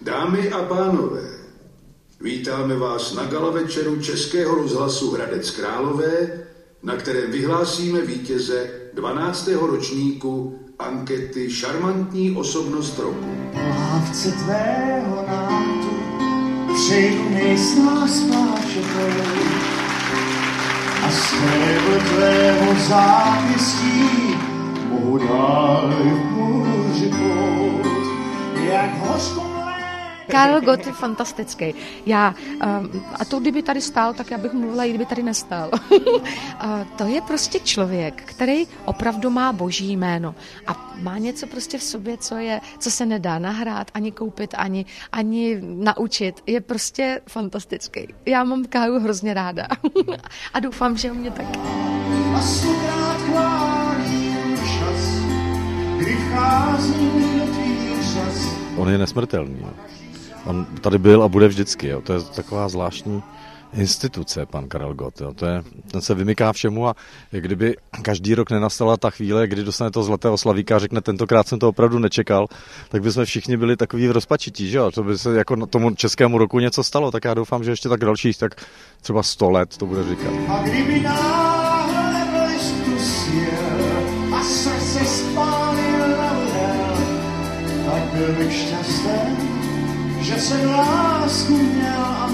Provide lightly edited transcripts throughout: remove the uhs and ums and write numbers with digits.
Dámy a pánové, vítáme vás na galavečeru Českého rozhlasu Hradec Králové, na kterém vyhlásíme vítěze 12. ročníku ankety Šarmantní osobnost roku. Lávce tvého nátu přejdu nejsná spáčetou a stébl tvého zápěstí mohu dál v bouři plout, jak hořkou. Karel Gott je fantastický. A to, kdyby tady stál, tak já bych mluvila, i kdyby tady nestál. To je prostě člověk, který opravdu má boží jméno a má něco prostě v sobě, co se nedá nahrát, ani koupit, ani naučit. Je prostě fantastický. Já mám Káju hrozně ráda. A doufám, že mě taky. A stokrát chválím čas, kdy vcházím do tvých řas. On je nesmrtelný. Jo. On tady byl a bude vždycky. Jo. To je taková zvláštní instituce, pan Karel Gott. Jo. Ten se vymyká všemu a kdyby každý rok nenastala ta chvíle, kdy dostane toho zlatého slavíka a řekne, tentokrát jsem to opravdu nečekal, tak by jsme všichni byli takový v rozpačití, že jo? To by se jako na tomu českému roku něco stalo, tak já doufám, že ještě tak dalších, tak třeba 100 let to bude říkat. A kdyby náhle blistu sjel a srdce spálil na hel, tak byl bych šťastný, že jsem lásku měl a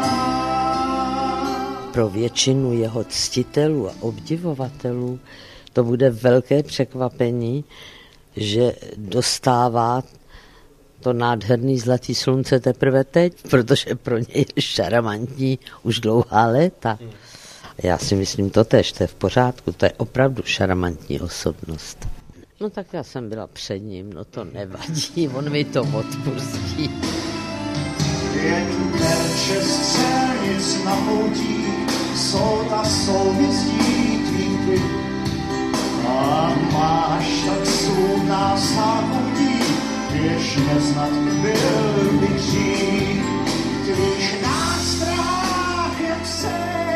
mám. Pro většinu jeho ctitelů a obdivovatelů to bude velké překvapení, že dostává to nádherný zlatý slunce teprve teď, protože pro něj je šarmantní už dlouhá léta. Já si myslím totéž, to je v pořádku, to je opravdu šarmantní osobnost. No tak já jsem byla před ním, no to nevadí, on mi to odpustí. Jen terče střelnic na poutí, jsou ta souvizdí tvítky. A máš tak soudná sákoutí, když neznat byl bych dřív. Když nástrah, jak se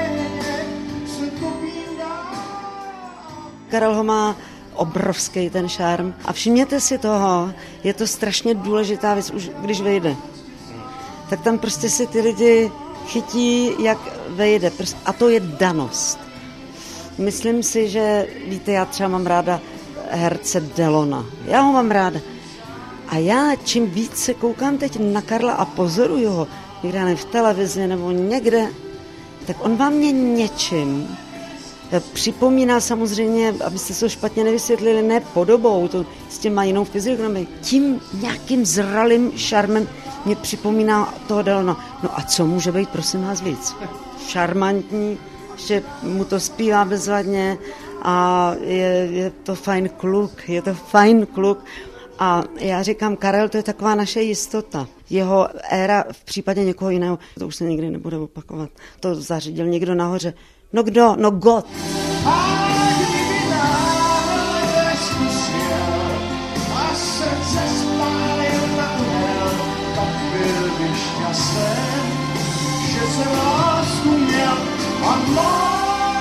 kopídá. Karel ho má obrovský ten šarm a všimněte si toho, je to strašně důležitá věc, už když vejde. Tak tam prostě si ty lidi chytí, jak vejde. A to je danost. Myslím si, že, víte, já třeba mám ráda herce Delona. Já ho mám ráda. A já čím víc se koukám teď na Karla a pozoruju ho, někde v televizi nebo někde, tak on vám mě něčím připomíná samozřejmě, abyste se to špatně nevysvětlili, ne podobou, to s tím má jinou fyziognomii, tím nějakým zralým šarmem mě připomíná toho Delona. No a co může být, prosím vás, víc? Šarmantní, ještě mu to zpívá bezvadně a je to fajn kluk, A já říkám, Karel, to je taková naše jistota. Jeho éra v případě někoho jiného, to už se nikdy nebude opakovat. To zařídil někdo nahoře. No kdo? No Gott. A kdyby náhle zkusil a srdce spálil na hel, tak byl bych šťastný, že se lásku měl a mám.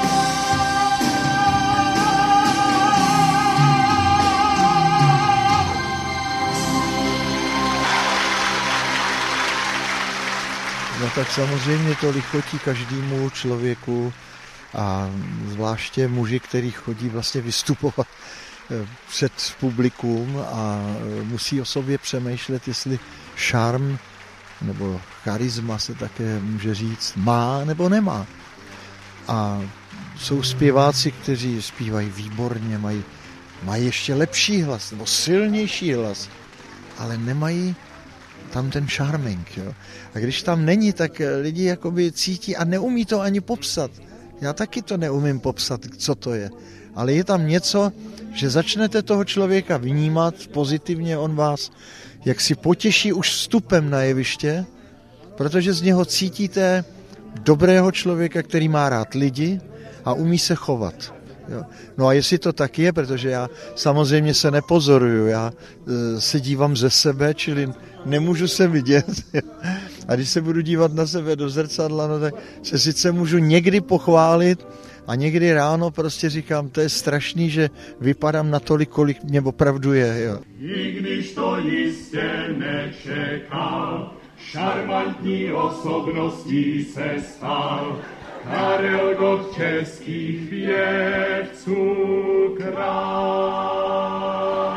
No tak samozřejmě to lichotí každému člověku a zvláště muži, který chodí vlastně vystupovat před publikum a musí o sobě přemýšlet, jestli šarm nebo charisma se také může říct, má nebo nemá. A jsou zpěváci, kteří zpívají výborně, mají ještě lepší hlas nebo silnější hlas, ale nemají tam ten charming. Jo. A když tam není, tak lidi jakoby cítí a neumí to ani popsat. Já taky to neumím popsat, co to je. Ale je tam něco, že začnete toho člověka vnímat pozitivně, on vás jak si potěší už vstupem na jeviště, protože z něho cítíte dobrého člověka, který má rád lidi a umí se chovat. Jo. No a jestli to tak je, protože já samozřejmě se nepozoruju, já se dívám ze sebe, čili nemůžu se vidět. A když se budu dívat na sebe do zrcadla, no tak se sice můžu někdy pochválit, A někdy ráno prostě říkám, to je strašný, že vypadám natolik, kolik mě opravdu je. Jo. I když to jistě nečekal, šarmantní osobností se stal Karel Gott českých pěvců král.